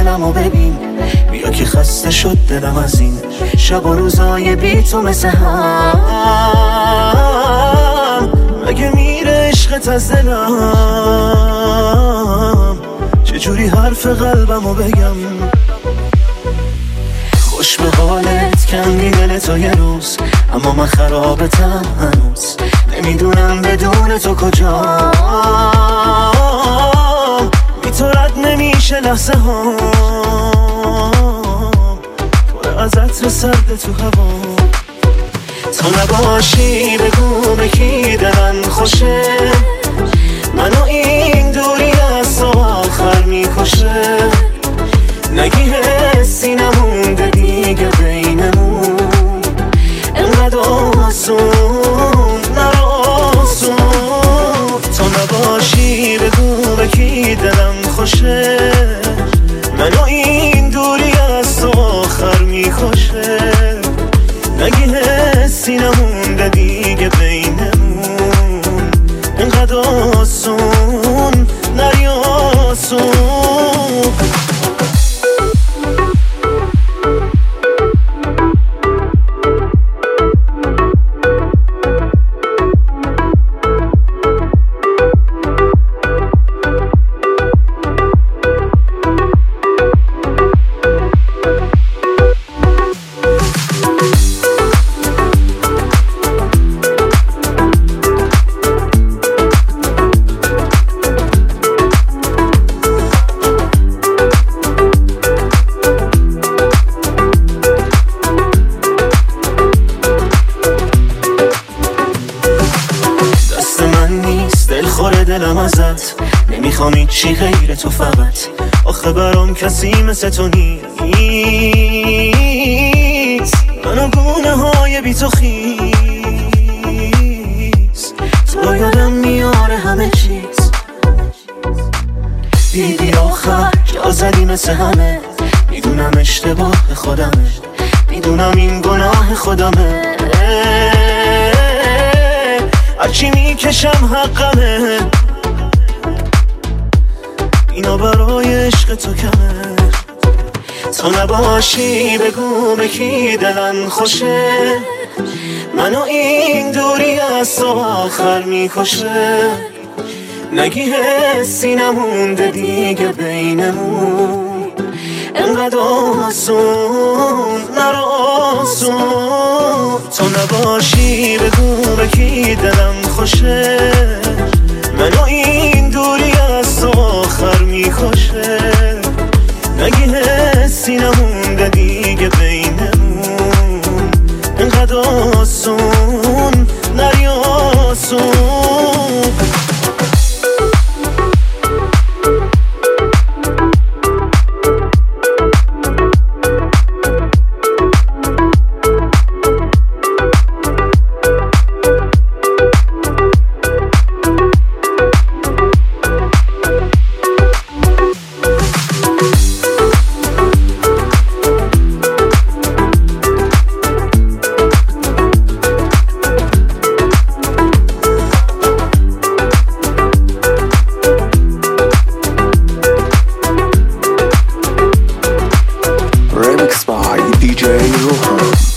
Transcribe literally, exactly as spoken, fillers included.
حالمو ببین، بیا که خسته شد دلم از این شب و روزای بی تو مثل هم. مگه میره عشقت از دلم؟ چجوری حرف قلبمو بگم؟ خوش به حالت کندی دل تو یه روز، اما من خرابتم هنوز. نمیدونم بدون تو کجام، بی تو رد نمیشه لحظه ها. پر از عطر سرد تو هوا، تو نباشی بگو به کی دلم خوشه. منو این دوری از تو آخر میکشه. نگی حسی نمونده دیگه بینمون، انقدر آسون نراسون. تو نباشی بگو به کی دلم خوشه. منو این دوری از تو آخر میکشه. نگی حسی نمونده دیگه بینمون، انقدر آسون نریاسون. دلم ازت نمیخوام هیچی غیر تو فقط. آخه برام کسی مثل تو نیست. منو گونه های بی تو خیز، تو یادم میاره همه چیز. دیدی آخر جا زدی مثل همه. میدونم اشتباه خودمه، میدونم این گناه خودمه. هرچی میکشم حقمه، اینا برای عشق تو کمه. تو نباشی بگو به کی دلم خوشه. منو این دوری از تو آخر میکشه. نگی حسی نمونده دیگه بینمون، انقدر آسون نراسون. تو نباشی بگو به کی دلم خوشه. منو این دوری از تو آخر میکشه. نگی حسی نمونده دیگه بینمون، انقدر آسون نریاسون. Remix by D J Rohan.